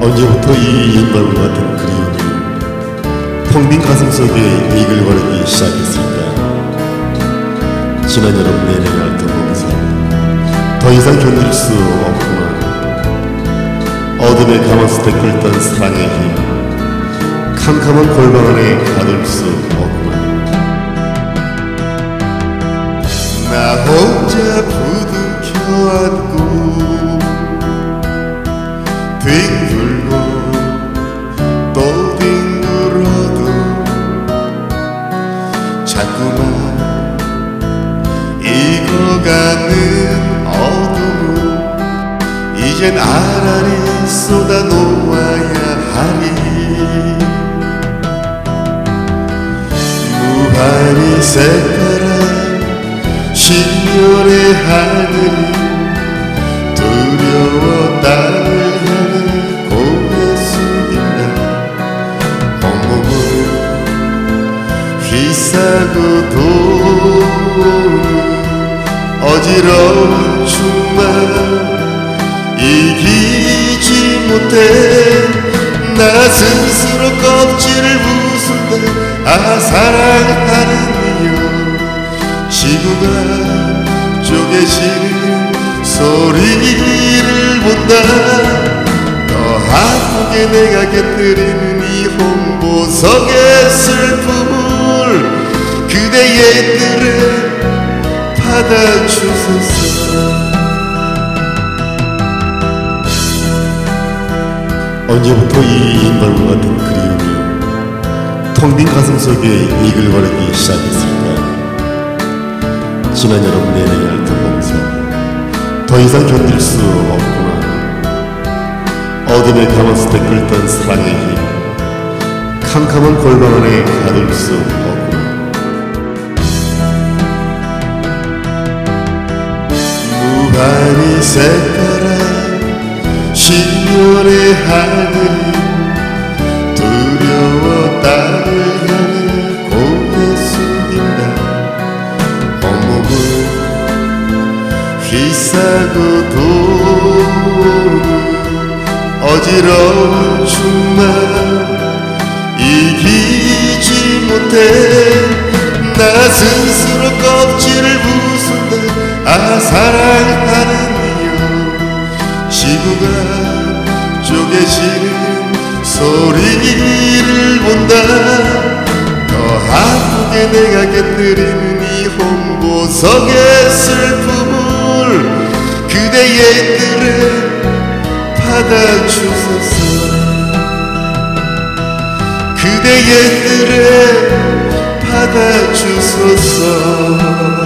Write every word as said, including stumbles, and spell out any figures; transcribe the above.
언제부터 이 옛날과 같은 그리움이 텅 빈 가슴 속에 이글거리기 시작했을까. 지난 여름 내내 앓던 몸살 더 이상 견딜 수 없구나. 어둠에 감았을 때 끓던 사랑의 힘 캄캄한 골방 안에 가둘 수 없구나. 나 혼자 부둥켜 안고 뒹굴고 또 뒹굴어도 자꾸만 익어가는 어둠은 이젠 아라리 쏟아 놓아야 하리. 무한히 새까란 신년의 하늘이 두려워 땅을 향해 고개 숙인다. 온몸을 휘싸고 도는 어지러운 춤만 이기지 못해 나 스스로 껍질을 부순다. 아 사랑하는 이여 지구가 쪼개지는 소리를 본다. 더 아프게 내가 곁들이는 이 홍보석의 슬픔을 그대의 뜰에 받아주소서. 언제부터 이 옛날과 같은 그리움이 텅 빈 가슴 속에 이글거리기 시작했을까. 지난 여름 내내 앓던 몸살 더 이상 견딜 수 없구나. 어둠에 감았을 때 끓던 사랑의 힘 캄캄한 골방 안에 가둘 수 없구나. 무한히 새까란 신년의 하늘이 두려워 땅을 향해 고개 숙인다. 온몸을 휘싸고 도는 어지러운 춤만 이기지 못해 나 스스로 껍질을 부순다. 아 사랑하는 이여 지구가 쪼개지는 소리를 본다. 더 아프게 내가 곁들이는 이 홍보석의 슬픔을 그대의 뜰에 받아주소서. 그대의 뜰에 받아주소서.